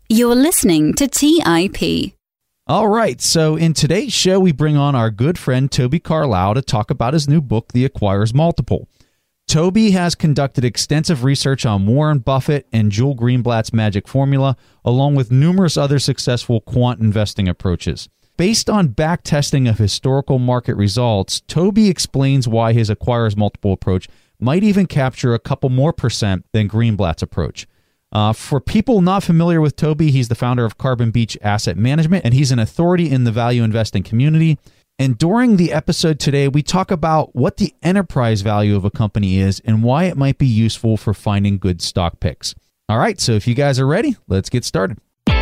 You're listening to TIP. All right, so in today's show, we bring on our good friend Toby Carlisle to talk about his new book, The Acquirer's Multiple. Toby has conducted extensive research on Warren Buffett and Joel Greenblatt's magic formula, along with numerous other successful quant investing approaches. Based on backtesting of historical market results, Toby explains why his Acquirer's Multiple approach might even capture a couple more percent than Greenblatt's approach. For people not familiar with Toby, he's the founder of Carbon Beach Asset Management, and he's an authority in the value investing community. And during the episode today, we talk about what the enterprise value of a company is and why it might be useful for finding good stock picks. All right, so if you guys are ready, let's get started.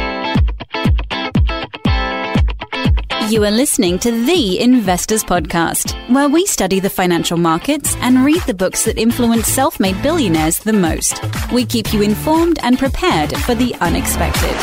You are listening to The Investors Podcast, where we study the financial markets and read the books that influence self-made billionaires the most. We keep you informed and prepared for the unexpected.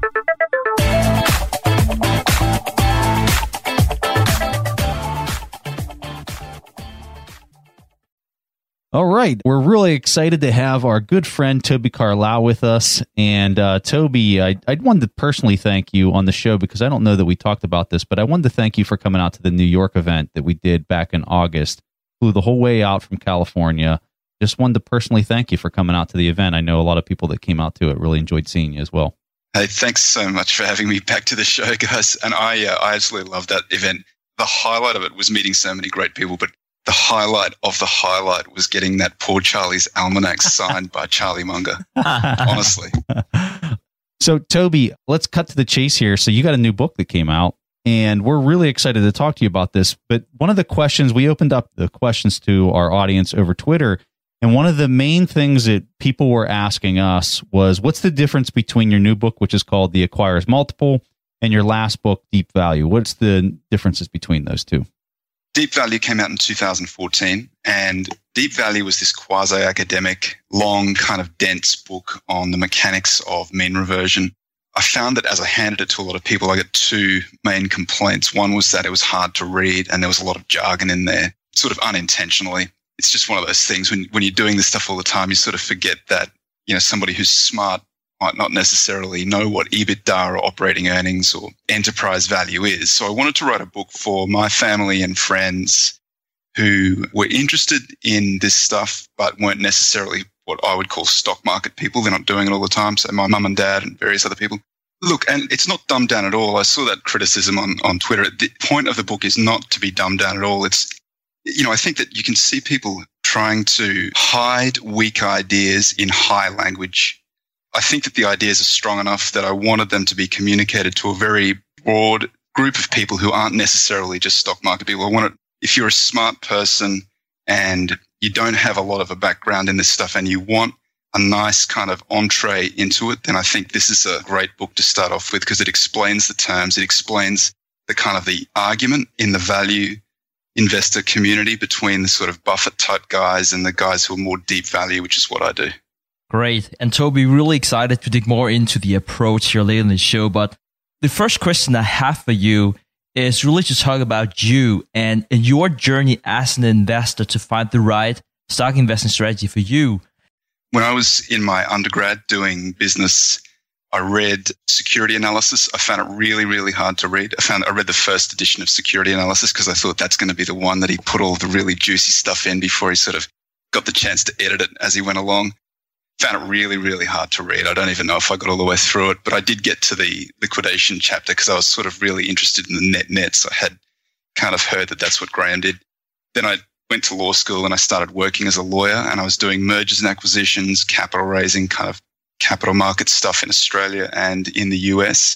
All right, we're really excited to have our good friend Toby Carlisle with us. And Toby, I wanted to personally thank you on the show because I don't know that we talked about this, but I wanted to thank you for coming out to the New York event that we did back in August. Flew the whole way out from California. Just wanted to personally thank you for coming out to the event. I know a lot of people that came out to it really enjoyed seeing you as well. Hey, thanks so much for having me back to the show, guys. And I absolutely loved that event. The highlight of it was meeting so many great people, but the highlight of the highlight was getting that Poor Charlie's Almanac signed by Charlie Munger, honestly. So, Toby, let's cut to the chase here. So you got a new book that came out, and we're really excited to talk to you about this. But one of the questions, we opened up the questions to our audience over Twitter, and one of the main things that people were asking us was, what's the difference between your new book, which is called The Acquirer's Multiple, and your last book, Deep Value? What's the differences between those two? Deep Value came out in 2014, and Deep Value was this quasi-academic, long, kind of dense book on the mechanics of mean reversion. I found that as I handed it to a lot of people, I got two main complaints. One was that it was hard to read, and there was a lot of jargon in there, sort of unintentionally. It's just one of those things when you're doing this stuff all the time, you sort of forget that, you know, somebody who's smart might not necessarily know what EBITDA or operating earnings or enterprise value is. So I wanted to write a book for my family and friends who were interested in this stuff, but weren't necessarily what I would call stock market people. They're not doing it all the time. So my mum and dad and various other people. Look, and it's not dumbed down at all. I saw that criticism on Twitter. The point of the book is not to be dumbed down at all. It's, you know, I think that you can see people trying to hide weak ideas in high language. I think that the ideas are strong enough that I wanted them to be communicated to a very broad group of people who aren't necessarily just stock market people. I want it, if you're a smart person and you don't have a lot of a background in this stuff and you want a nice kind of entree into it, then I think this is a great book to start off with because it explains the terms. It explains the kind of the argument in the value investor community between the sort of Buffett type guys and the guys who are more deep value, which is what I do. Great. And Toby, really excited to dig more into the approach here later in the show. But the first question I have for you is really to talk about you and your journey as an investor to find the right stock investing strategy for you. When I was in my undergrad doing business, I read Security Analysis. I found it really, really hard to read. I read the first edition of Security Analysis because I thought that's going to be the one that he put all the really juicy stuff in before he sort of got the chance to edit it as he went along. Found it really, really hard to read. I don't even know if I got all the way through it, but I did get to the liquidation chapter because I was sort of really interested in the nets. I had kind of heard that that's what Graham did. Then I went to law school and I started working as a lawyer, and I was doing mergers and acquisitions, capital raising, kind of capital market stuff in Australia and in the US.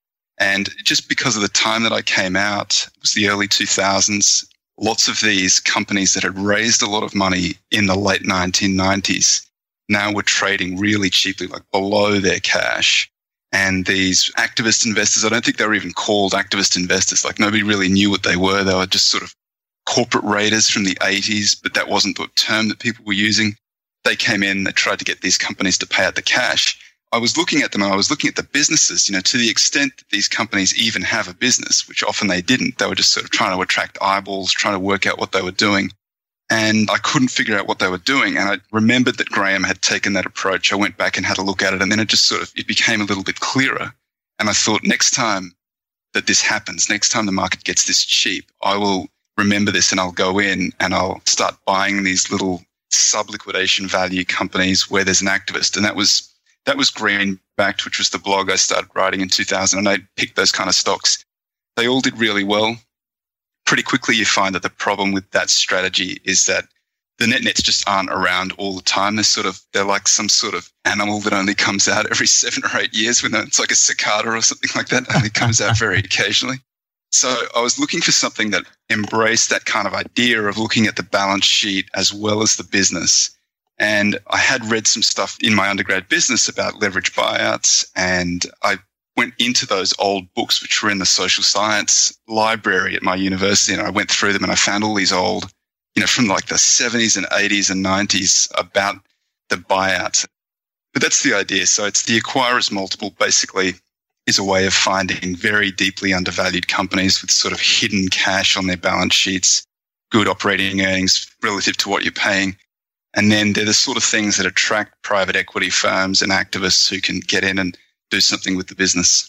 And just because of the time that I came out, it was the early 2000s, lots of these companies that had raised a lot of money in the late 1990s now were trading really cheaply, like below their cash. And these activist investors, I don't think they were even called activist investors. Like nobody really knew what they were. They were just sort of corporate raiders from the 80s, but that wasn't the term that people were using. They came in, they tried to get these companies to pay out the cash. I was looking at them and I was looking at the businesses, you know, to the extent that these companies even have a business, which often they didn't. They were just sort of trying to attract eyeballs, trying to work out what they were doing. and I couldn't figure out what they were doing. And I remembered that Graham had taken that approach. I went back and had a look at it, and then it became a little bit clearer. And I thought, next time that this happens, next time the market gets this cheap, I will remember this and I'll go in and I'll start buying these little sub-liquidation value companies where there's an activist. And that was Greenbacked, which was the blog I started writing in 2000. And I picked those kind of stocks. They all did really well. Pretty quickly, you find that the problem with that strategy is that the nets just aren't around all the time. They're like some sort of animal that only comes out every 7 or 8 years. It's like a cicada or something like that. Only comes out very occasionally. So I was looking for something that embraced that kind of idea of looking at the balance sheet as well as the business. And I had read some stuff in my undergrad business about leverage buyouts, and I went into those old books, which were in the social science library at my university, and I went through them and I found all these old, from like the 70s and 80s and 90s about the buyout. But that's the idea. So it's the acquirer's multiple basically is a way of finding very deeply undervalued companies with sort of hidden cash on their balance sheets, good operating earnings relative to what you're paying. And then they're the sort of things that attract private equity firms and activists who can get in and do something with the business.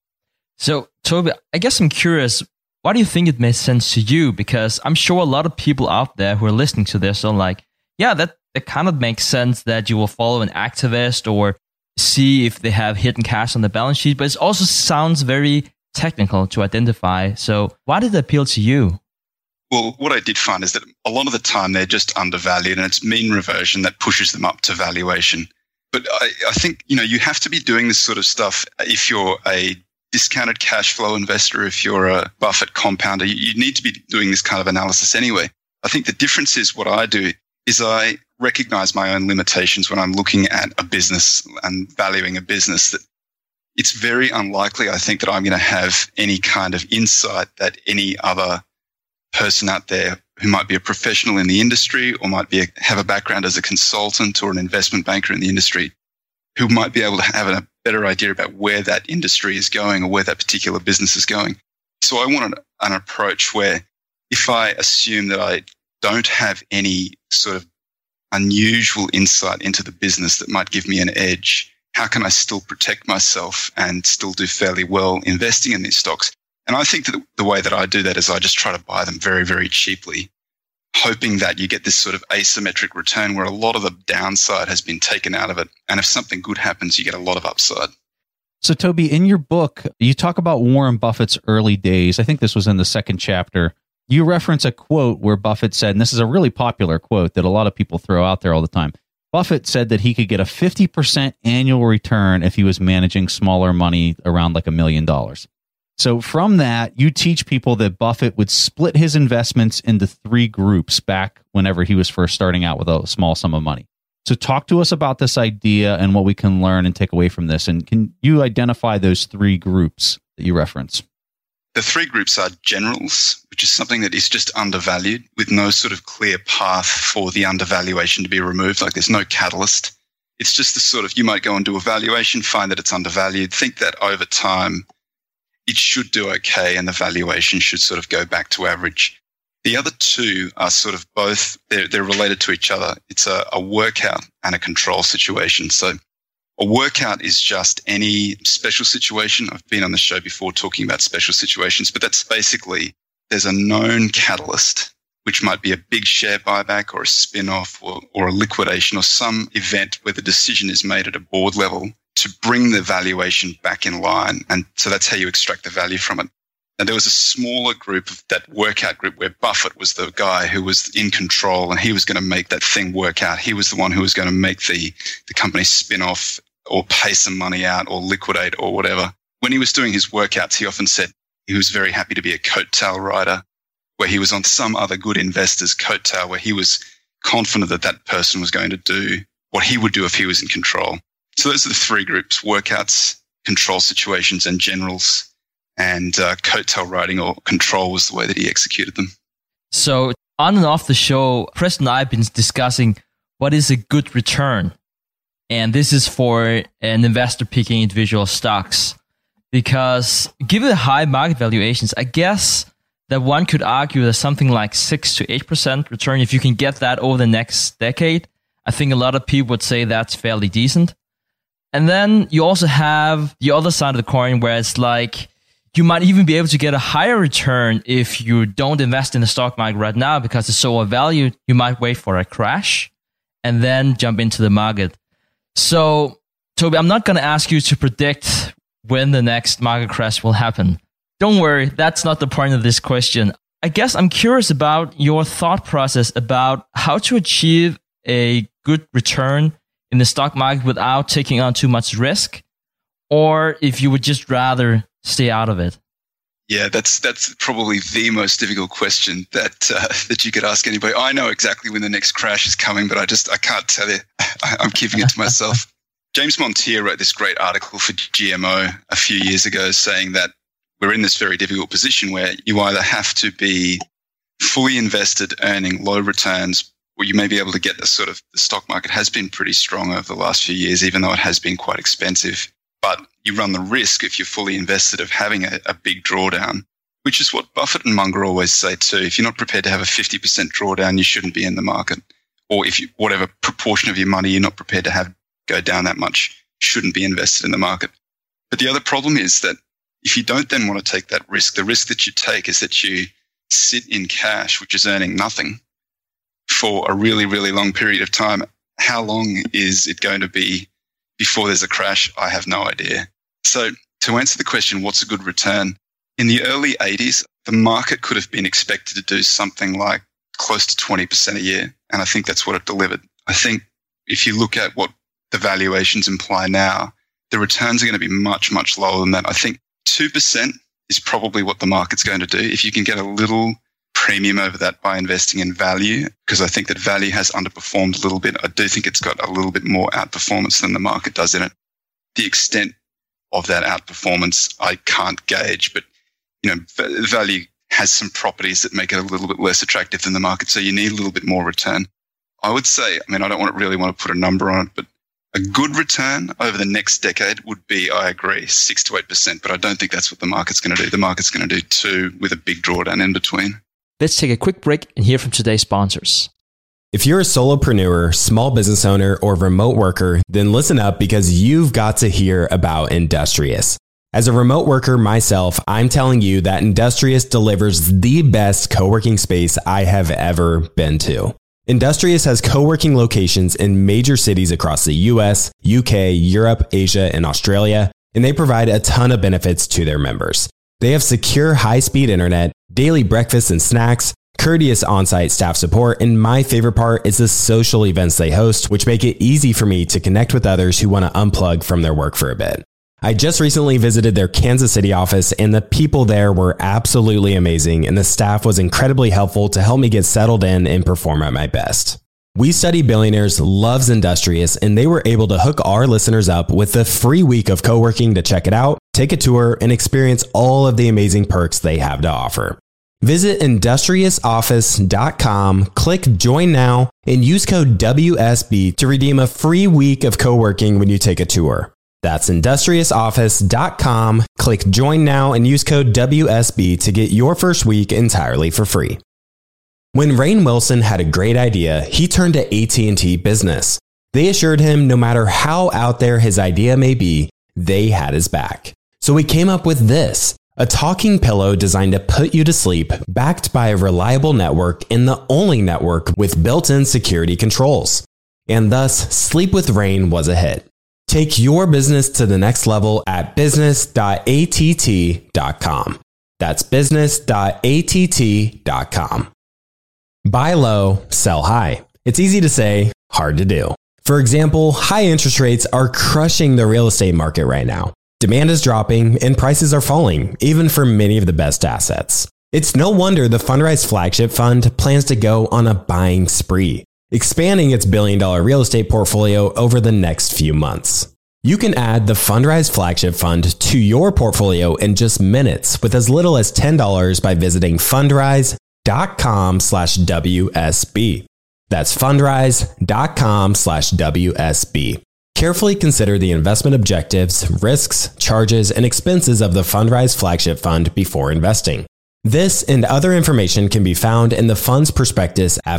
So, Toby, I guess I'm curious, why do you think it makes sense to you? Because I'm sure a lot of people out there who are listening to this are like, yeah, that kind of makes sense that you will follow an activist or see if they have hidden cash on the balance sheet, but it also sounds very technical to identify. So why did it appeal to you? Well, what I did find is that a lot of the time they're just undervalued, and it's mean reversion that pushes them up to valuation. But I think, you have to be doing this sort of stuff if you're a discounted cash flow investor, if you're a Buffett compounder. You need to be doing this kind of analysis anyway. I think the difference is what I do is I recognize my own limitations when I'm looking at a business and valuing a business, that it's very unlikely, I think, that I'm going to have any kind of insight that any other person out there who might be a professional in the industry or might have a background as a consultant or an investment banker in the industry, who might be able to have a better idea about where that industry is going or where that particular business is going. So I wanted an approach where if I assume that I don't have any sort of unusual insight into the business that might give me an edge, how can I still protect myself and still do fairly well investing in these stocks? And I think that the way that I do that is I just try to buy them very, very cheaply, hoping that you get this sort of asymmetric return where a lot of the downside has been taken out of it. And if something good happens, you get a lot of upside. So, Toby, in your book, you talk about Warren Buffett's early days. I think this was in the second chapter. You reference a quote where Buffett said, and this is a really popular quote that a lot of people throw out there all the time. Buffett said that he could get a 50% annual return if he was managing smaller money around like $1 million. So from that, you teach people that Buffett would split his investments into 3 groups back whenever he was first starting out with a small sum of money. So talk to us about this idea and what we can learn and take away from this. And can you identify those 3 groups that you reference? The 3 groups are generals, which is something that is just undervalued with no sort of clear path for the undervaluation to be removed. Like there's no catalyst. It's just the sort of, you might go and do a valuation, find that it's undervalued, think that over time it should do okay and the valuation should sort of go back to average. The other 2 are sort of both, they're related to each other. It's a workout and a control situation. So a workout is just any special situation. I've been on the show before talking about special situations, but that's basically there's a known catalyst, which might be a big share buyback or a spin-off or a liquidation or some event where the decision is made at a board level to bring the valuation back in line. And so that's how you extract the value from it. And there was a smaller group of that workout group where Buffett was the guy who was in control and he was going to make that thing work out. He was the one who was going to make the company spin off or pay some money out or liquidate or whatever. When he was doing his workouts, he often said he was very happy to be a coattail rider, where he was on some other good investor's coattail, where he was confident that that person was going to do what he would do if he was in control. So those are the 3 groups: workouts, control situations, and generals. And coattail riding or control was the way that he executed them. So on and off the show, Preston and I have been discussing what is a good return. And this is for an investor picking individual stocks. Because given the high market valuations, I guess that one could argue that something like 6 to 8% return, if you can get that over the next decade, I think a lot of people would say that's fairly decent. And then you also have the other side of the coin where it's like you might even be able to get a higher return if you don't invest in the stock market right now because it's so overvalued. You might wait for a crash and then jump into the market. So, Toby, I'm not going to ask you to predict when the next market crash will happen. Don't worry, that's not the point of this question. I guess I'm curious about your thought process about how to achieve a good return in the stock market without taking on too much risk, or if you would just rather stay out of it. Yeah, that's probably the most difficult question that you could ask anybody. I know exactly when the next crash is coming, but I can't tell you. I'm keeping it to myself. James Montier wrote this great article for GMO a few years ago saying that we're in this very difficult position where you either have to be fully invested, earning low returns, or you may be able to get the stock market has been pretty strong over the last few years, even though it has been quite expensive. But you run the risk, if you're fully invested, of having a big drawdown, which is what Buffett and Munger always say too. If you're not prepared to have a 50% drawdown, you shouldn't be in the market. Or if whatever proportion of your money you're not prepared to have go down that much, shouldn't be invested in the market. But the other problem is that if you don't then want to take that risk, the risk that you take is that you sit in cash, which is earning nothing, for a really, really long period of time. How long is it going to be before there's a crash? I have no idea. So to answer the question, what's a good return? In the early 80s, the market could have been expected to do something like close to 20% a year. And I think that's what it delivered. I think if you look at what the valuations imply now, the returns are going to be much, much lower than that. I think 2% is probably what the market's going to do. If you can get a little premium over that by investing in value, because I think that value has underperformed a little bit. I do think it's got a little bit more outperformance than the market does in it. The extent of that outperformance, I can't gauge, but value has some properties that make it a little bit less attractive than the market. So you need a little bit more return. I would say, I don't really want to put a number on it, but a good return over the next decade would be, I agree, 6 to 8%, but I don't think that's what the market's going to do. The market's going to do 2 with a big drawdown in between. Let's take a quick break and hear from today's sponsors. If you're a solopreneur, small business owner, or remote worker, then listen up because you've got to hear about Industrious. As a remote worker myself, I'm telling you that Industrious delivers the best co-working space I have ever been to. Industrious has co-working locations in major cities across the US, UK, Europe, Asia, and Australia, and they provide a ton of benefits to their members. They have secure high-speed internet, daily breakfasts and snacks, courteous on-site staff support, and my favorite part is the social events they host, which make it easy for me to connect with others who want to unplug from their work for a bit. I just recently visited their Kansas City office, and the people there were absolutely amazing, and the staff was incredibly helpful to help me get settled in and perform at my best. We Study Billionaires loves Industrious, and they were able to hook our listeners up with a free week of co-working to check it out, take a tour, and experience all of the amazing perks they have to offer. Visit industriousoffice.com, click Join Now, and use code WSB to redeem a free week of co-working when you take a tour. That's industriousoffice.com, click Join Now, and use code WSB to get your first week entirely for free. When Rainn Wilson had a great idea, he turned to AT&T Business. They assured him no matter how out there his idea may be, they had his back. So he came up with this, a talking pillow designed to put you to sleep, backed by a reliable network and the only network with built-in security controls. And thus, Sleep with Rainn was a hit. Take your business to the next level at business.att.com. That's business.att.com. Buy low, sell high. It's easy to say, hard to do. For example, high interest rates are crushing the real estate market right now. Demand is dropping and prices are falling, even for many of the best assets. It's no wonder the Fundrise Flagship Fund plans to go on a buying spree, expanding its billion-dollar real estate portfolio over the next few months. You can add the Fundrise Flagship Fund to your portfolio in just minutes with as little as $10 by visiting fundrise.com/WSB. That's fundrise.com/WSB. Carefully consider the investment objectives, risks, charges, and expenses of the Fundrise Flagship Fund before investing. This and other information can be found in the fund's prospectus at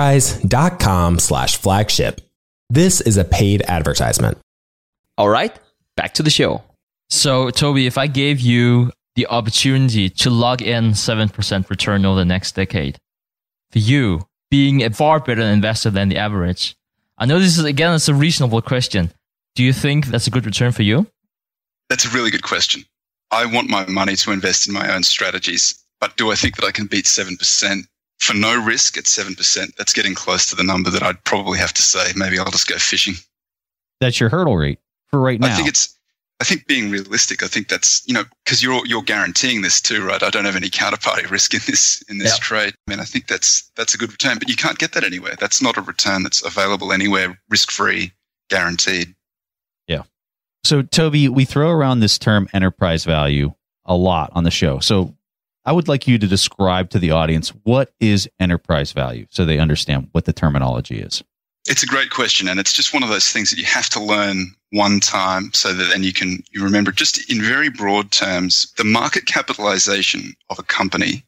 fundrise.com/flagship. This is a paid advertisement. All right, back to the show. So, Toby, if I gave you the opportunity to log in 7% return over the next decade, for you, being a far better investor than the average, I know this is, again, it's a reasonable question. Do you think that's a good return for you? That's a really good question. I want my money to invest in my own strategies, but do I think that I can beat 7%? For no risk at 7%, that's getting close to the number that I'd probably have to say. Maybe I'll just go fishing. That's your hurdle rate for right now. I think being realistic, I think that's, because you're guaranteeing this too, right? I don't have any counterparty risk in this trade. I mean, I think that's a good return, but you can't get that anywhere. That's not a return that's available anywhere, risk-free, guaranteed. Yeah. So, Toby, we throw around this term enterprise value a lot on the show. So I would like you to describe to the audience, what is enterprise value so they understand what the terminology is. It's a great question, and it's just one of those things that you have to learn one time so that then you remember. Just in very broad terms, the market capitalization of a company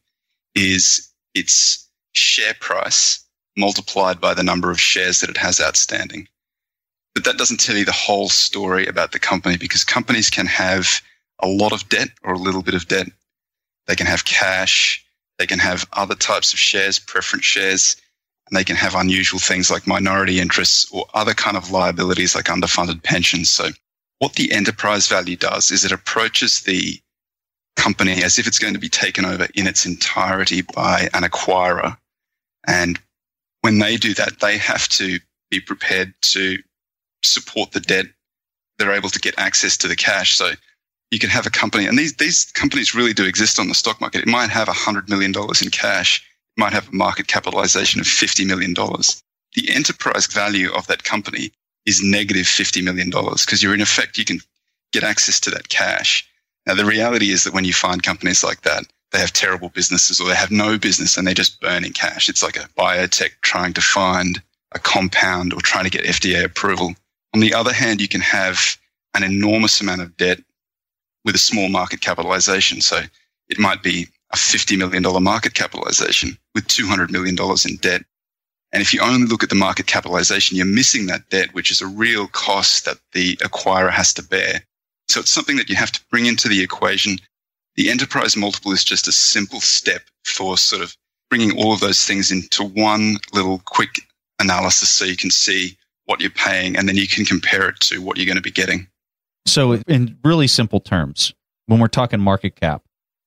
is its share price multiplied by the number of shares that it has outstanding. But that doesn't tell you the whole story about the company, because companies can have a lot of debt or a little bit of debt. They can have cash. They can have other types of shares, preference shares. And they can have unusual things like minority interests or other kind of liabilities like underfunded pensions. So what the enterprise value does is it approaches the company as if it's going to be taken over in its entirety by an acquirer. And when they do that, they have to be prepared to support the debt. They're able to get access to the cash. So you can have a company, and these companies really do exist on the stock market. It might have $100 million in cash. Might have a market capitalization of $50 million. The enterprise value of that company is negative $50 million because you can get access to that cash. Now, the reality is that when you find companies like that, they have terrible businesses or they have no business and they're just burning cash. It's like a biotech trying to find a compound or trying to get FDA approval. On the other hand, you can have an enormous amount of debt with a small market capitalization. So it might be a $50 million market capitalization with $200 million in debt. And if you only look at the market capitalization, you're missing that debt, which is a real cost that the acquirer has to bear. So it's something that you have to bring into the equation. The enterprise multiple is just a simple step for sort of bringing all of those things into one little quick analysis so you can see what you're paying and then you can compare it to what you're going to be getting. So in really simple terms, when we're talking market cap,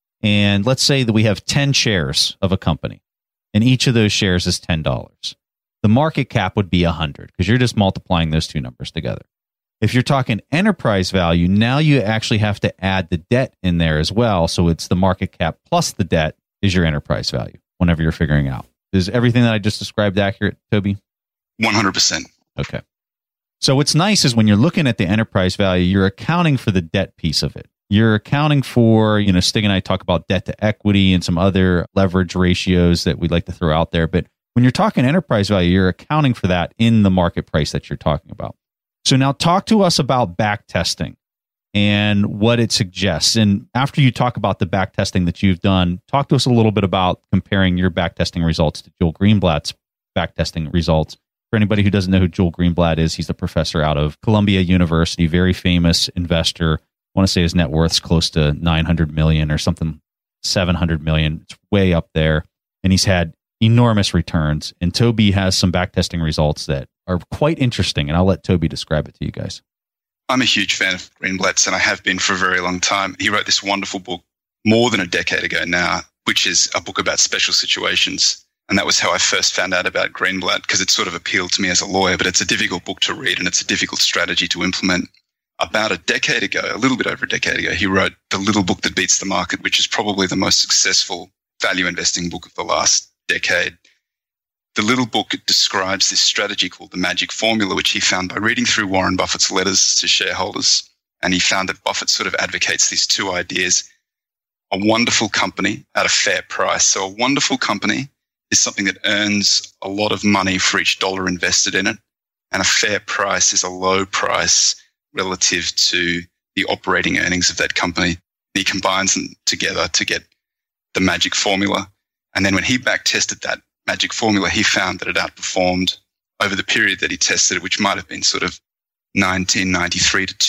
and let's say that we have 10 shares of a company, and each of those shares is $10. The market cap would be 100 because you're just multiplying those two numbers together. If you're talking enterprise value, now you actually have to add the debt in there as well. So it's the market cap plus the debt is your enterprise value whenever you're figuring out. Is everything that I just described accurate, Toby? 100%. Okay. So what's nice is when you're looking at the enterprise value, you're accounting for the debt piece of it. You're accounting for, Stig and I talk about debt to equity and some other leverage ratios that we'd like to throw out there. But when you're talking enterprise value, you're accounting for that in the market price that you're talking about. So now talk to us about back testing and what it suggests. And after you talk about the back testing that you've done, talk to us a little bit about comparing your back testing results to Joel Greenblatt's back testing results. For anybody who doesn't know who Joel Greenblatt is, he's a professor out of Columbia University, very famous investor. I want to say his net worth's close to 900 million or something, 700 million. It's way up there. And he's had enormous returns. And Toby has some backtesting results that are quite interesting. And I'll let Toby describe it to you guys. I'm a huge fan of Greenblatt's, and I have been for a very long time. He wrote this wonderful book more than a decade ago now, which is a book about special situations. And that was how I first found out about Greenblatt, because it sort of appealed to me as a lawyer, but it's a difficult book to read and it's a difficult strategy to implement. About a decade ago, a little bit over a decade ago, he wrote The Little Book That Beats the Market, which is probably the most successful value investing book of the last decade. The Little Book describes this strategy called the magic formula, which he found by reading through Warren Buffett's letters to shareholders. And he found that Buffett sort of advocates these two ideas: a wonderful company at a fair price. So a wonderful company is something that earns a lot of money for each dollar invested in it. And a fair price is a low price relative to the operating earnings of that company. He combines them together to get the magic formula. And then when he back tested that magic formula, he found that it outperformed over the period that he tested it, which might have been sort of 1993 to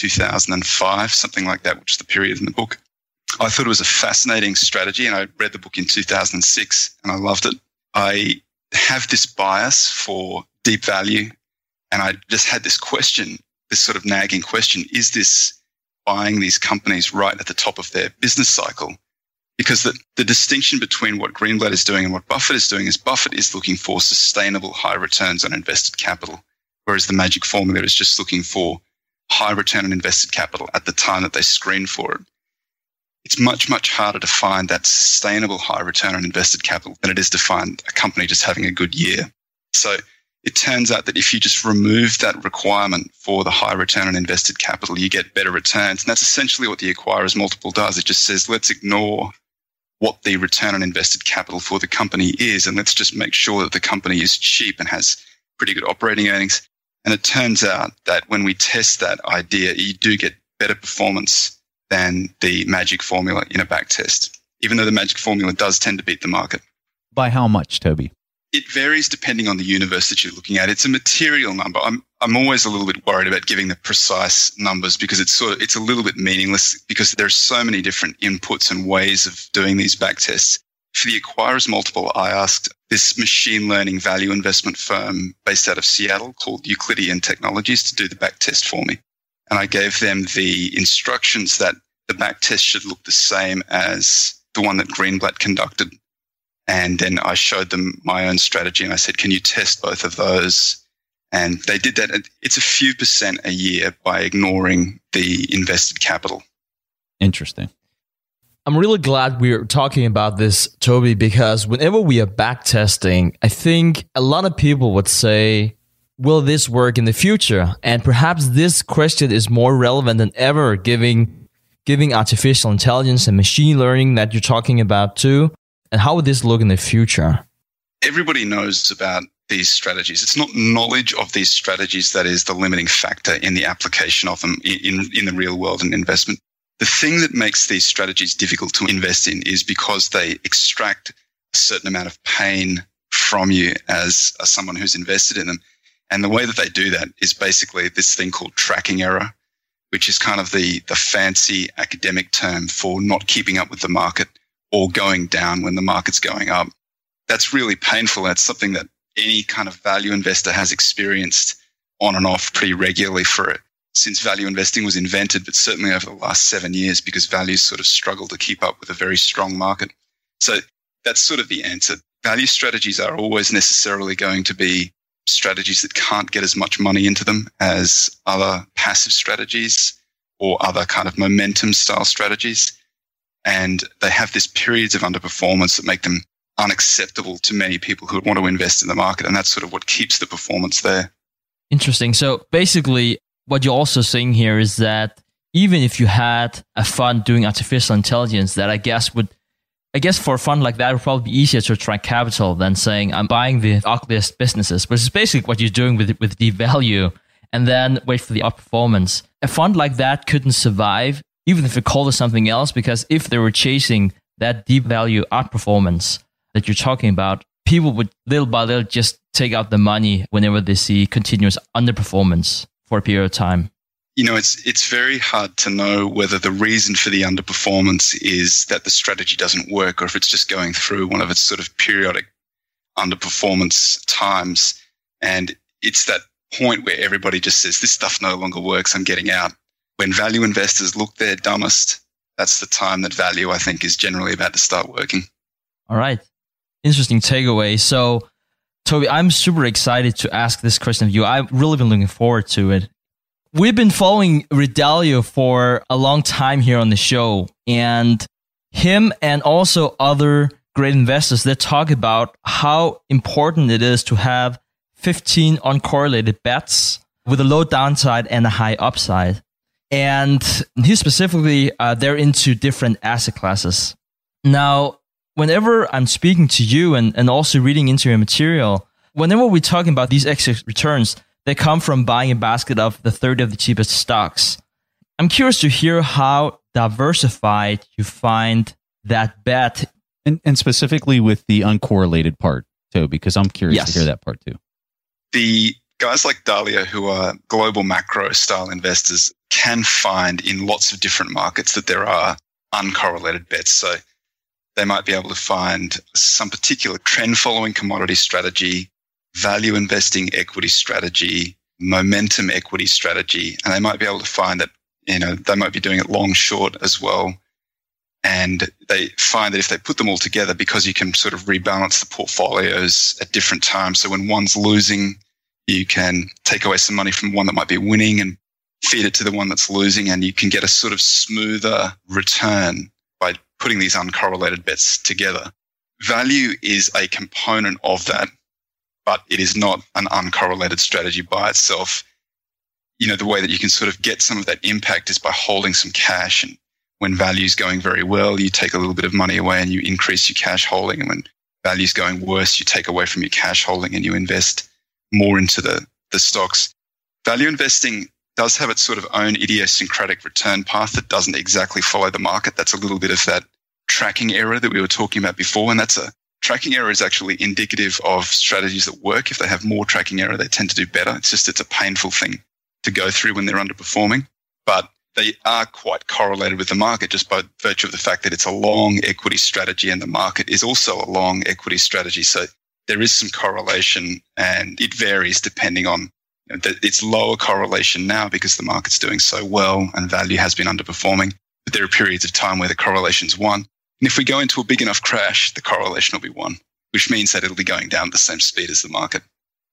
2005, something like that, which is the period in the book. I thought it was a fascinating strategy, and I read the book in 2006 and I loved it. I have this bias for deep value, and I just had this question, this sort of nagging question: is this buying these companies right at the top of their business cycle? Because the distinction between what Greenblatt is doing and what Buffett is doing is Buffett is looking for sustainable high returns on invested capital, whereas the magic formula is just looking for high return on invested capital at the time that they screen for it. It's much, much harder to find that sustainable high return on invested capital than it is to find a company just having a good year. So it turns out that if you just remove that requirement for the high return on invested capital, you get better returns. And that's essentially what the acquirer's multiple does. It just says, let's ignore what the return on invested capital for the company is, and let's just make sure that the company is cheap and has pretty good operating earnings. And it turns out that when we test that idea, you do get better performance than the magic formula in a back test, even though the magic formula does tend to beat the market. By how much, Toby? It varies depending on the universe that you're looking at. It's a material number. I'm always a little bit worried about giving the precise numbers because it's a little bit meaningless because there's so many different inputs and ways of doing these back tests. For the acquirer's multiple, I asked this machine learning value investment firm based out of Seattle called Euclidean Technologies to do the back test for me. And I gave them the instructions that the back test should look the same as the one that Greenblatt conducted. And then I showed them my own strategy and I said, can you test both of those? And they did that. It's a few % a year by ignoring the invested capital. Interesting. I'm really glad we're talking about this, Toby, because whenever we are back testing, I think a lot of people would say, will this work in the future? And perhaps this question is more relevant than ever, giving artificial intelligence and machine learning that you're talking about too. And how would this look in the future? Everybody knows about these strategies. It's not knowledge of these strategies that is the limiting factor in the application of them in the real world and investment. The thing that makes these strategies difficult to invest in is because they extract a certain amount of pain from you as someone who's invested in them. And the way that they do that is basically this thing called tracking error, which is kind of the fancy academic term for not keeping up with the market or going down when the market's going up. That's really painful. That's something that any kind of value investor has experienced on and off pretty regularly since value investing was invented, but certainly over the last 7 years because values sort of struggle to keep up with a very strong market. So that's sort of the answer. Value strategies are always necessarily going to be strategies that can't get as much money into them as other passive strategies or other kind of momentum style strategies. And they have this periods of underperformance that make them unacceptable to many people who want to invest in the market. And that's sort of what keeps the performance there. Interesting. So basically, what you're also saying here is that even if you had a fund doing artificial intelligence, that I guess for a fund like that, it would probably be easier to attract capital than saying, I'm buying the ugliest businesses, which is basically what you're doing with deep value, and then wait for the outperformance. A fund like that couldn't survive, even if it called it something else, because if they were chasing that deep value outperformance that you're talking about, people would little by little just take out the money whenever they see continuous underperformance for a period of time. You know, it's very hard to know whether the reason for the underperformance is that the strategy doesn't work or if it's just going through one of its sort of periodic underperformance times. And it's that point where everybody just says, this stuff no longer works, I'm getting out. When value investors look their dumbest, that's the time that value, I think, is generally about to start working. All right. Interesting takeaway. So, Toby, I'm super excited to ask this question of you. I've really been looking forward to it. We've been following Ray Dalio for a long time here on the show, and him and also other great investors that talk about how important it is to have 15 uncorrelated bets with a low downside and a high upside. And he specifically, they're into different asset classes. Now, whenever I'm speaking to you and also reading into your material, whenever we're talking about these exit returns, they come from buying a basket of the 30 of the cheapest stocks. I'm curious to hear how diversified you find that bet. And specifically with the uncorrelated part, Toby, because I'm curious to hear that part too. The guys like Dalio, who are global macro style investors, can find in lots of different markets that there are uncorrelated bets. So they might be able to find some particular trend following commodity strategy, value investing equity strategy, momentum equity strategy, and they might be able to find that, they might be doing it long short as well. And they find that if they put them all together, because you can sort of rebalance the portfolios at different times. So when one's losing, you can take away some money from one that might be winning and feed it to the one that's losing. And you can get a sort of smoother return by putting these uncorrelated bets together. Value is a component of that, but it is not an uncorrelated strategy by itself. The way that you can sort of get some of that impact is by holding some cash, and when value's going very well, you take a little bit of money away and you increase your cash holding. And when value's going worse, you take away from your cash holding and you invest more into the stocks. Value investing does have its sort of own idiosyncratic return path that doesn't exactly follow the market. That's a little bit of that tracking error that we were talking about before. And tracking error is actually indicative of strategies that work. If they have more tracking error, they tend to do better. It's a painful thing to go through when they're underperforming. But they are quite correlated with the market just by virtue of the fact that it's a long equity strategy and the market is also a long equity strategy. So there is some correlation, and it varies depending on, it's lower correlation now because the market's doing so well and value has been underperforming. But there are periods of time where the correlation's 1. And if we go into a big enough crash, the correlation will be 1, which means that it'll be going down at the same speed as the market.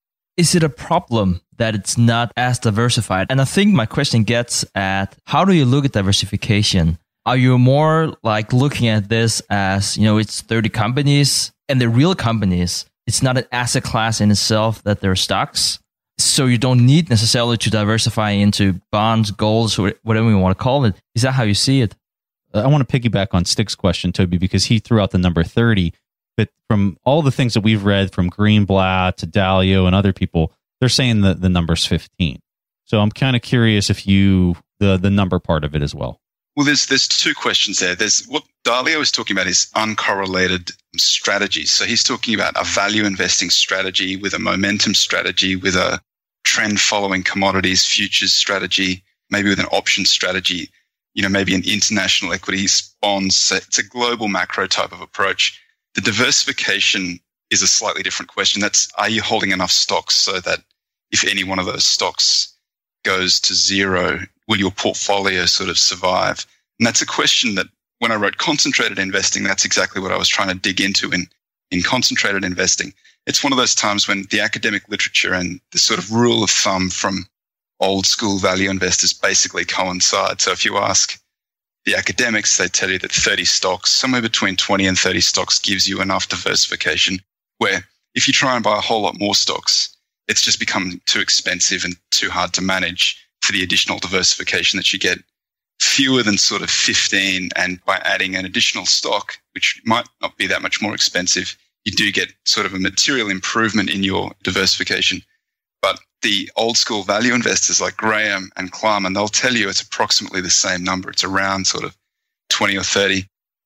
Is it a problem that it's not as diversified? And I think my question gets at, how do you look at diversification? Are you more like looking at this as, it's 30 companies and they're real companies? It's not an asset class in itself that they're stocks. So you don't need necessarily to diversify into bonds, golds, or whatever you want to call it. Is that how you see it? I want to piggyback on Stick's question, Toby, because he threw out the number 30. But from all the things that we've read, from Greenblatt to Dalio and other people, they're saying that the number's 15. So I'm kind of curious if the number part of it as well. Well, there's two questions there. There's what Dalio is talking about is uncorrelated strategies. So he's talking about a value investing strategy with a momentum strategy, with a trend following commodities futures strategy, maybe with an option strategy, maybe an international equities bonds. So it's a global macro type of approach. The diversification is a slightly different question. That's, are you holding enough stocks so that if any one of those stocks goes to zero, will your portfolio sort of survive? And that's a question that when I wrote Concentrated Investing, that's exactly what I was trying to dig into in Concentrated Investing. It's one of those times when the academic literature and the sort of rule of thumb from old school value investors basically coincide. So if you ask the academics, they tell you that 30 stocks, somewhere between 20 and 30 stocks gives you enough diversification, where if you try and buy a whole lot more stocks, it's just become too expensive and too hard to manage for the additional diversification that you get. Fewer than sort of 15, and by adding an additional stock, which might not be that much more expensive, you do get sort of a material improvement in your diversification. But the old school value investors like Graham and Klarman, they'll tell you it's approximately the same number. It's around sort of 20 or 30.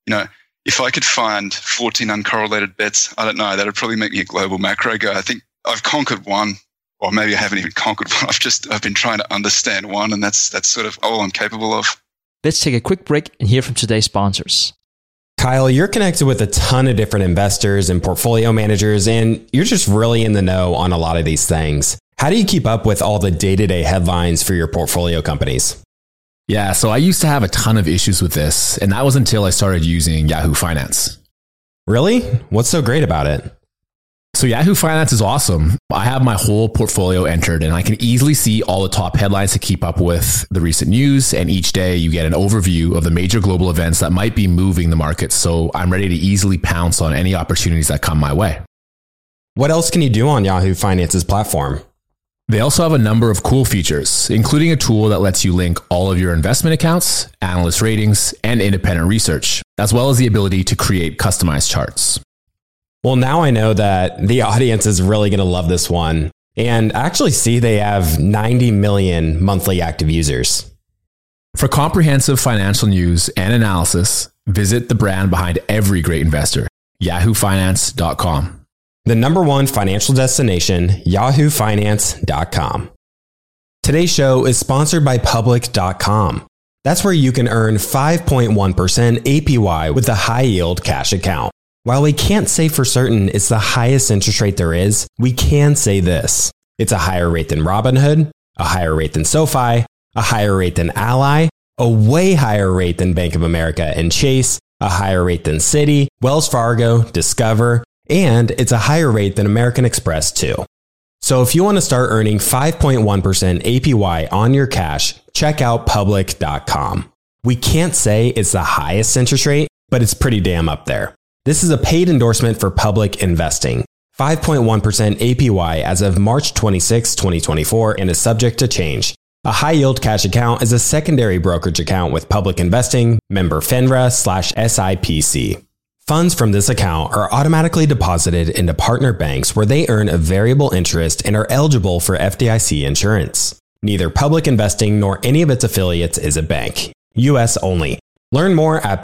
If I could find 14 uncorrelated bets, I don't know, that would probably make me a global macro guy. I think I've conquered one, or maybe I haven't even conquered one. I've been trying to understand one, and that's sort of all I'm capable of. Let's take a quick break and hear from today's sponsors. Kyle, you're connected with a ton of different investors and portfolio managers, and you're just really in the know on a lot of these things. How do you keep up with all the day-to-day headlines for your portfolio companies? Yeah, so I used to have a ton of issues with this, and that was until I started using Yahoo Finance. Really? What's so great about it? So Yahoo Finance is awesome. I have my whole portfolio entered, and I can easily see all the top headlines to keep up with the recent news. And each day you get an overview of the major global events that might be moving the market. So I'm ready to easily pounce on any opportunities that come my way. What else can you do on Yahoo Finance's platform? They also have a number of cool features, including a tool that lets you link all of your investment accounts, analyst ratings, and independent research, as well as the ability to create customized charts. Well, now I know that the audience is really going to love this one. And I actually see they have 90 million monthly active users. For comprehensive financial news and analysis, visit the brand behind every great investor, yahoofinance.com. The number one financial destination, yahoofinance.com. Today's show is sponsored by Public.com. That's where you can earn 5.1% APY with a high-yield cash account. While we can't say for certain it's the highest interest rate there is, we can say this. It's a higher rate than Robinhood, a higher rate than SoFi, a higher rate than Ally, a way higher rate than Bank of America and Chase, a higher rate than Citi, Wells Fargo, Discover, and it's a higher rate than American Express too. So if you want to start earning 5.1% APY on your cash, check out Public.com. We can't say it's the highest interest rate, but it's pretty damn up there. This is a paid endorsement for Public Investing. 5.1% APY as of March 26, 2024 and is subject to change. A high-yield cash account is a secondary brokerage account with Public Investing, member FINRA/SIPC. Funds from this account are automatically deposited into partner banks where they earn a variable interest and are eligible for FDIC insurance. Neither Public Investing nor any of its affiliates is a bank. U.S. only. Learn more at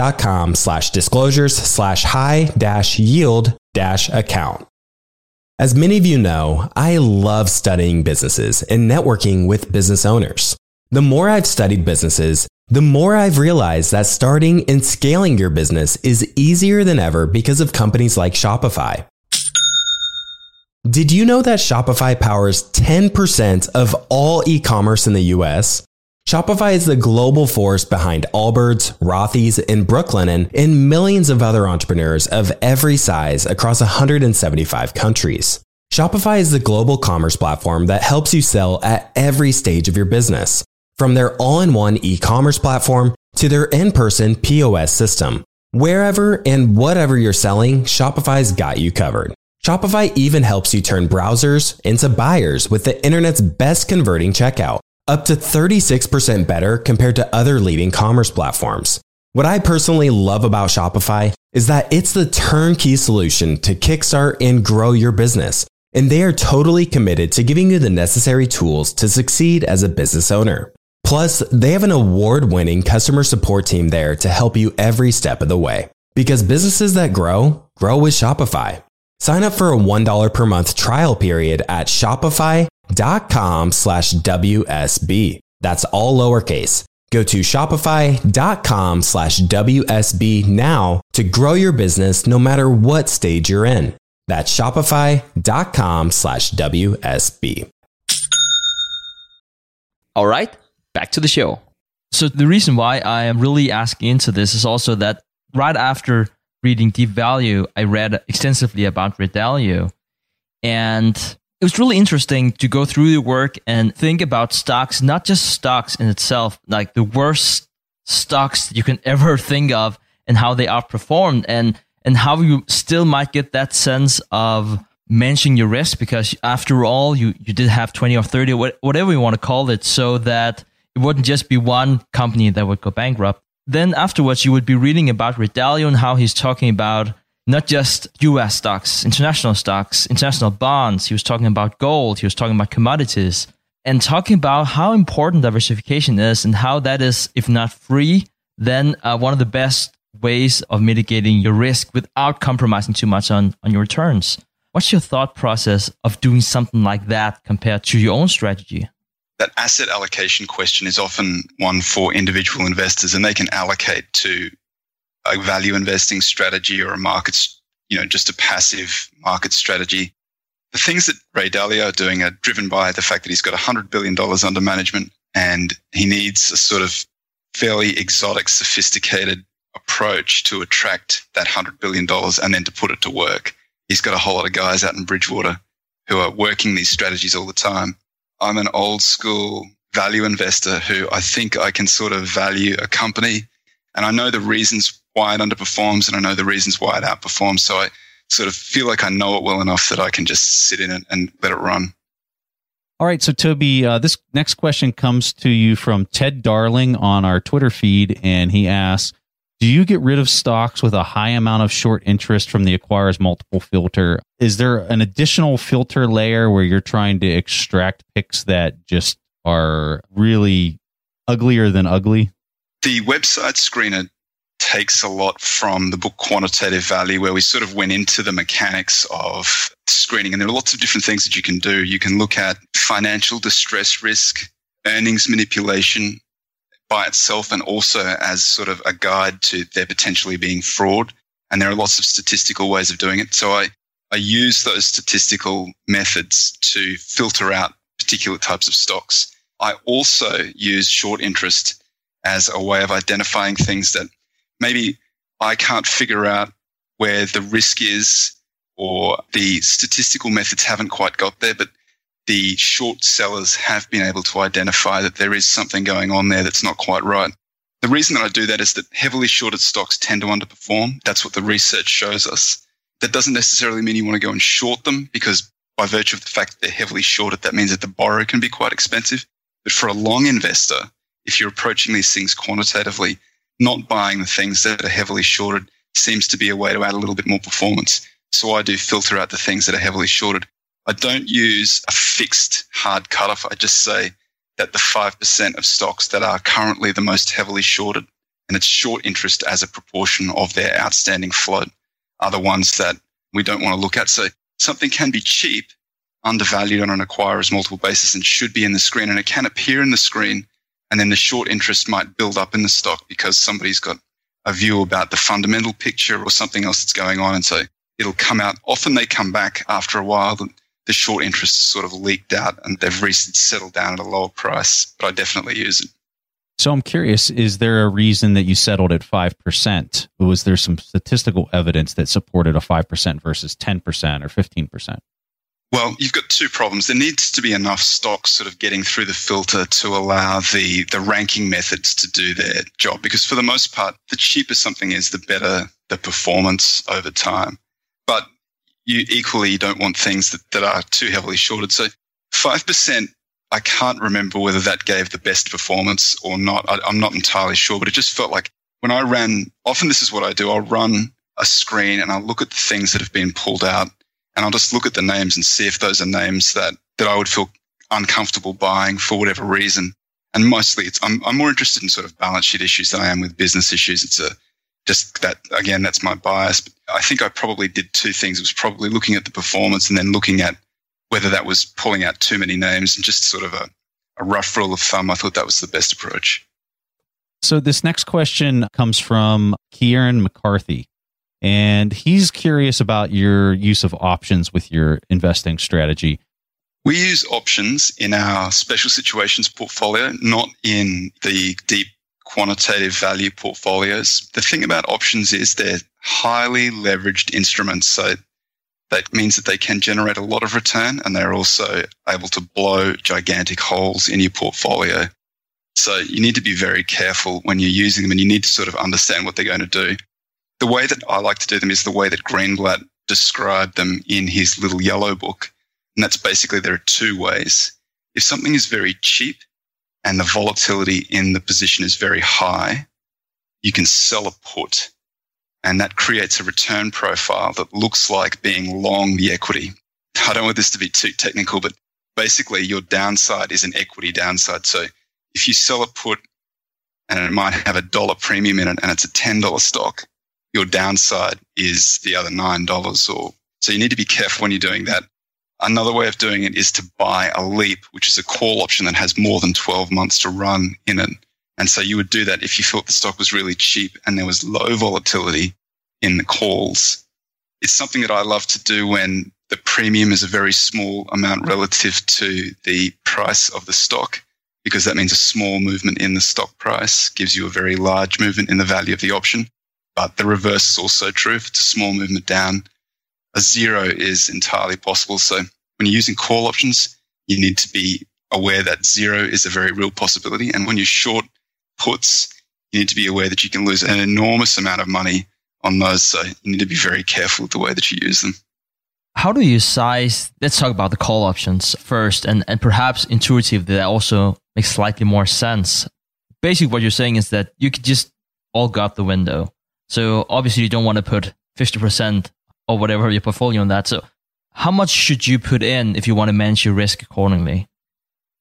public.com/disclosures/high-yield-account. As many of you know, I love studying businesses and networking with business owners. The more I've studied businesses, the more I've realized that starting and scaling your business is easier than ever because of companies like Shopify. Did you know that Shopify powers 10% of all e-commerce in the US? Shopify is the global force behind Allbirds, Rothy's, and Brooklinen, and millions of other entrepreneurs of every size across 175 countries. Shopify is the global commerce platform that helps you sell at every stage of your business. From their all-in-one e-commerce platform to their in-person POS system. Wherever and whatever you're selling, Shopify's got you covered. Shopify even helps you turn browsers into buyers with the internet's best converting checkout, up to 36% better compared to other leading commerce platforms. What I personally love about Shopify is that it's the turnkey solution to kickstart and grow your business, and they are totally committed to giving you the necessary tools to succeed as a business owner. Plus, they have an award-winning customer support team there to help you every step of the way. Because businesses that grow, grow with Shopify. Sign up for a $1 per month trial period at shopify.com/WSB. That's all lowercase. Go to shopify.com/WSB now to grow your business no matter what stage you're in. That's shopify.com/WSB. All right, back to the show. So the reason why I am really asking into this is also that right after reading Deep Value, I read extensively about Ray Dalio. And it was really interesting to go through the work and think about stocks, not just stocks in itself, like the worst stocks you can ever think of and how they outperformed and how you still might get that sense of managing your risk because after all, you did have 20 or 30, whatever you want to call it, so that it wouldn't just be one company that would go bankrupt. Then afterwards, you would be reading about Ray Dalio and how he's talking about not just US stocks, international bonds. He was talking about gold. He was talking about commodities and talking about how important diversification is and how that is, if not free, then one of the best ways of mitigating your risk without compromising too much on your returns. What's your thought process of doing something like that compared to your own strategy? That asset allocation question is often one for individual investors, and they can allocate to a value investing strategy or a markets, just a passive market strategy. The things that Ray Dalio are doing are driven by the fact that he's got $100 billion under management and he needs a sort of fairly exotic, sophisticated approach to attract that $100 billion and then to put it to work. He's got a whole lot of guys out in Bridgewater who are working these strategies all the time. I'm an old school value investor who I think I can sort of value a company and I know the reasons why it underperforms and I know the reasons why it outperforms. So I sort of feel like I know it well enough that I can just sit in it and let it run. All right. So Toby, this next question comes to you from Ted Darling on our Twitter feed. And he asks, do you get rid of stocks with a high amount of short interest from the acquirer's multiple filter? Is there an additional filter layer where you're trying to extract picks that just are really uglier than ugly? The website screener takes a lot from the book Quantitative Value, where we sort of went into the mechanics of screening. And there are lots of different things that you can do. You can look at financial distress risk, earnings manipulation by itself, and also as sort of a guide to there potentially being fraud. And there are lots of statistical ways of doing it. So I use those statistical methods to filter out particular types of stocks. I also use short interest as a way of identifying things that maybe I can't figure out where the risk is, or the statistical methods haven't quite got there, but the short sellers have been able to identify that there is something going on there that's not quite right. The reason that I do that is that heavily shorted stocks tend to underperform. That's what the research shows us. That doesn't necessarily mean you want to go and short them, because by virtue of the fact that they're heavily shorted, that means that the borrow can be quite expensive. But for a long investor, if you're approaching these things quantitatively, not buying the things that are heavily shorted seems to be a way to add a little bit more performance. So I do filter out the things that are heavily shorted. I don't use a fixed hard cutoff. I just say that the 5% of stocks that are currently the most heavily shorted, and it's short interest as a proportion of their outstanding float, are the ones that we don't want to look at. So something can be cheap, undervalued on an acquirer's multiple basis, and should be in the screen, and it can appear in the screen, and then the short interest might build up in the stock because somebody's got a view about the fundamental picture or something else that's going on. And so it'll come out. Often they come back after a while. The short interest is sort of leaked out and they've recently settled down at a lower price, but I definitely use it. So I'm curious, is there a reason that you settled at 5%? Or was there some statistical evidence that supported a 5% versus 10% or 15%? Well, you've got two problems. There needs to be enough stocks sort of getting through the filter to allow the ranking methods to do their job. Because for the most part, the cheaper something is, the better the performance over time. But you equally don't want things that are too heavily shorted. So 5%, I can't remember whether that gave the best performance or not. I'm not entirely sure, but it just felt like when I ran, often this is what I do. I'll run a screen and I'll look at the things that have been pulled out, and I'll just look at the names and see if those are names that I would feel uncomfortable buying for whatever reason. And mostly I'm more interested in sort of balance sheet issues than I am with business issues. It's just that, again, that's my bias. But I think I probably did two things. It was probably looking at the performance and then looking at whether that was pulling out too many names, and just sort of a rough rule of thumb. I thought that was the best approach. So this next question comes from Kieran McCarthy, and he's curious about your use of options with your investing strategy. We use options in our special situations portfolio, not in the deep quantitative value portfolios. The thing about options is they're highly leveraged instruments. So that means that they can generate a lot of return, and they're also able to blow gigantic holes in your portfolio. So you need to be very careful when you're using them, and you need to sort of understand what they're going to do. The way that I like to do them is the way that Greenblatt described them in his little yellow book. And that's basically, there are two ways. If something is very cheap and the volatility in the position is very high, you can sell a put, and that creates a return profile that looks like being long the equity. I don't want this to be too technical, but basically your downside is an equity downside. So if you sell a put and it might have $1 premium in it and it's a $10 stock, your downside is the other $9. So you need to be careful when you're doing that. Another way of doing it is to buy a leap, which is a call option that has more than 12 months to run in it. And so you would do that if you thought the stock was really cheap and there was low volatility in the calls. It's something that I love to do when the premium is a very small amount relative to the price of the stock, because that means a small movement in the stock price gives you a very large movement in the value of the option. But the reverse is also true. If it's a small movement down, a zero is entirely possible. So when you're using call options, you need to be aware that zero is a very real possibility. And when you short puts, you need to be aware that you can lose an enormous amount of money on those. So you need to be very careful with the way that you use them. How do you size? Let's talk about the call options first, and perhaps intuitively that also makes slightly more sense. Basically, what you're saying is that you could just all go out the window. So obviously you don't want to put 50% or whatever of your portfolio on that. So how much should you put in if you want to manage your risk accordingly?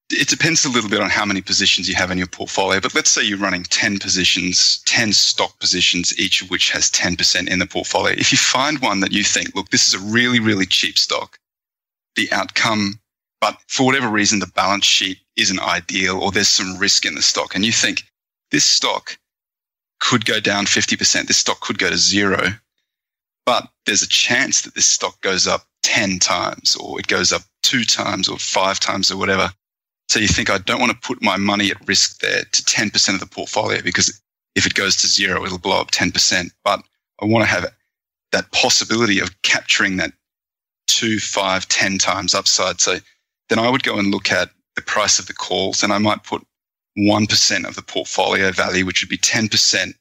It depends a little bit on how many positions you have in your portfolio, but let's say you're running 10 positions, 10 stock positions, each of which has 10% in the portfolio. If you find one that you think, look, this is a really, really cheap stock, the outcome, but for whatever reason, the balance sheet isn't ideal or there's some risk in the stock, and you think this stock could go down 50%, this stock could go to zero, but there's a chance that this stock goes up 10 times or it goes up 2 times or 5 times or whatever. So you think, I don't want to put my money at risk there to 10% of the portfolio because if it goes to zero, it'll blow up 10%. But I want to have that possibility of capturing that 2, 5, 10 times upside. So then I would go and look at the price of the calls, and I might put 1% of the portfolio value, which would be 10%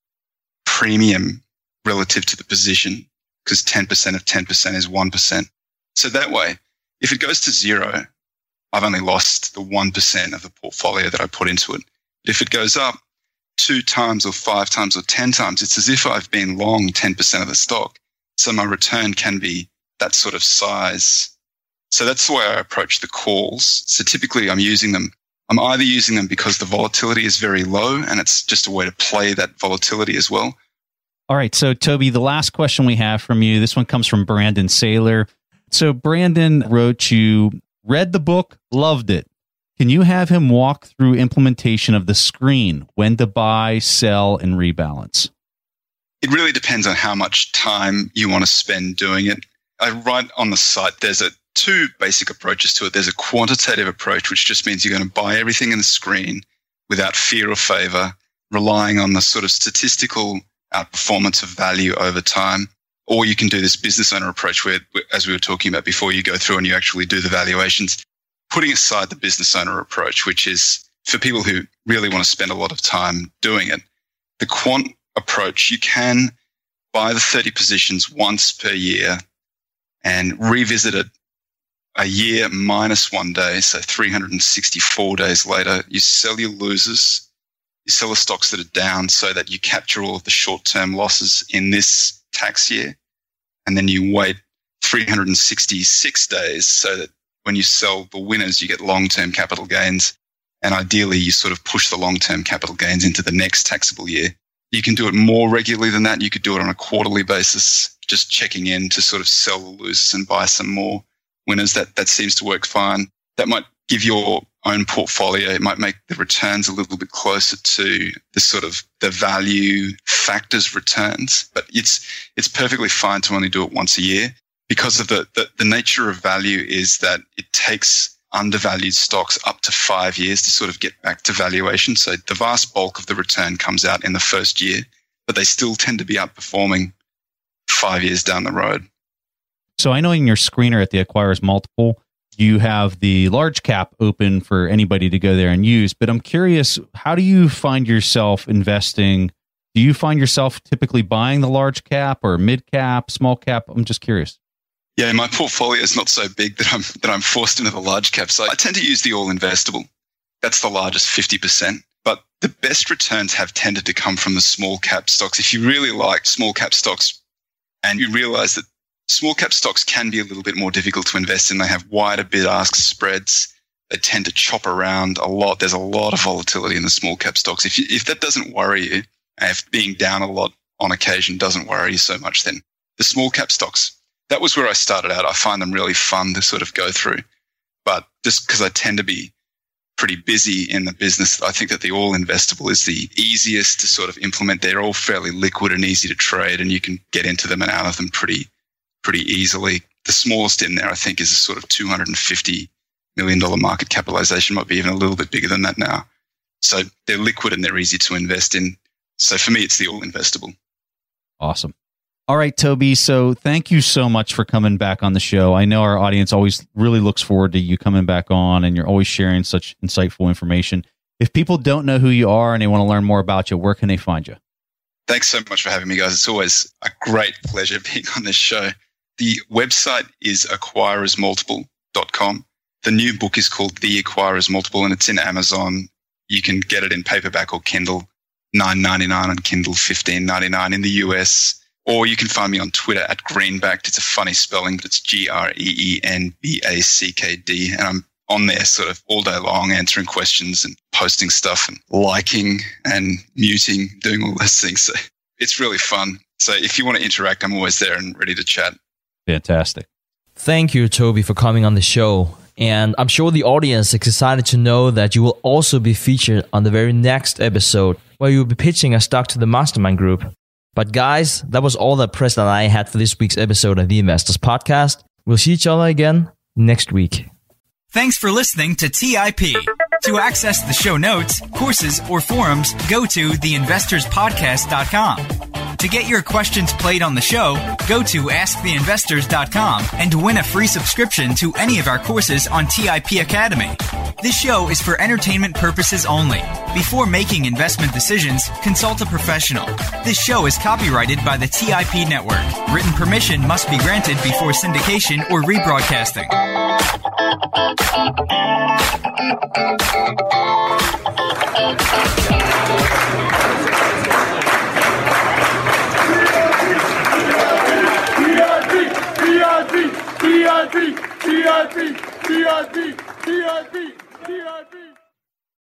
premium relative to the position, because 10% of 10% is 1%. So that way, if it goes to zero, I've only lost the 1% of the portfolio that I put into it. But if it goes up 2 times or 5 times or 10 times, it's as if I've been long 10% of the stock. So my return can be that sort of size. So that's the way I approach the calls. So typically I'm either using them because the volatility is very low and it's just a way to play that volatility as well. All right. So Toby, the last question we have from you, this one comes from Brandon Saylor. So Brandon wrote you, read the book, loved it. Can you have him walk through implementation of the screen, when to buy, sell, and rebalance? It really depends on how much time you want to spend doing it. I write on the site, there's 2 basic approaches to it. There's a quantitative approach, which just means you're going to buy everything in the screen without fear or favor, relying on the sort of statistical outperformance of value over time. Or you can do this business owner approach where, as we were talking about before, you go through and you actually do the valuations, putting aside the business owner approach, which is for people who really want to spend a lot of time doing it. The quant approach, you can buy the 30 positions once per year and revisit it a year minus 1 day, so 364 days later. You sell your losers, you sell the stocks that are down so that you capture all of the short-term losses in this tax year, and then you wait 366 days so that when you sell the winners, you get long-term capital gains, and ideally you sort of push the long-term capital gains into the next taxable year. You can do it more regularly than that. You could do it on a quarterly basis, just checking in to sort of sell the losers and buy some more winners. That seems to work fine. That might give your own portfolio, it might make the returns a little bit closer to the sort of the value factors returns, but it's perfectly fine to only do it once a year because of the nature of value is that it takes undervalued stocks up to 5 years to sort of get back to valuation. So the vast bulk of the return comes out in the first year, but they still tend to be outperforming 5 years down the road. So I know in your screener at the Acquirers Multiple, you have the large cap open for anybody to go there and use, but I'm curious, how do you find yourself investing? Do you find yourself typically buying the large cap or mid cap, small cap? I'm just curious. Yeah, my portfolio is not so big that I'm forced into the large cap. So I tend to use the all investable. That's the largest 50%. But the best returns have tended to come from the small cap stocks. If you really like small cap stocks and you realize that small cap stocks can be a little bit more difficult to invest in. They have wider bid-ask spreads. They tend to chop around a lot. There's a lot of volatility in the small cap stocks. If that doesn't worry you, and if being down a lot on occasion doesn't worry you so much, then the small cap stocks, that was where I started out. I find them really fun to sort of go through. But just because I tend to be pretty busy in the business, I think that the all investable is the easiest to sort of implement. They're all fairly liquid and easy to trade, and you can get into them and out of them pretty easily. The smallest in there, I think, is a sort of $250 million market capitalization, might be even a little bit bigger than that now. So they're liquid and they're easy to invest in. So for me, it's the all investable. Awesome. All right, Toby. So thank you so much for coming back on the show. I know our audience always really looks forward to you coming back on, and you're always sharing such insightful information. If people don't know who you are and they want to learn more about you, where can they find you? Thanks so much for having me, guys. It's always a great pleasure being on this show. The website is acquirersmultiple.com. The new book is called The Acquirers Multiple, and it's in Amazon. You can get it in paperback or Kindle, $9.99 on Kindle, $15.99 in the US. Or you can find me on Twitter at Greenbacked. It's a funny spelling, but it's Greenbackd. And I'm on there sort of all day long, answering questions and posting stuff and liking and muting, doing all those things. So it's really fun. So if you want to interact, I'm always there and ready to chat. Fantastic. Thank you, Toby, for coming on the show. And I'm sure the audience is excited to know that you will also be featured on the very next episode where you'll be pitching a stock to the mastermind group. But guys, that was all the press that I had for this week's episode of the Investors Podcast. We'll see each other again next week. Thanks for listening to TIP. To access the show notes, courses, or forums, go to theinvestorspodcast.com. To get your questions played on the show, go to asktheinvestors.com and win a free subscription to any of our courses on TIP Academy. This show is for entertainment purposes only. Before making investment decisions, consult a professional. This show is copyrighted by the TIP Network. Written permission must be granted before syndication or rebroadcasting.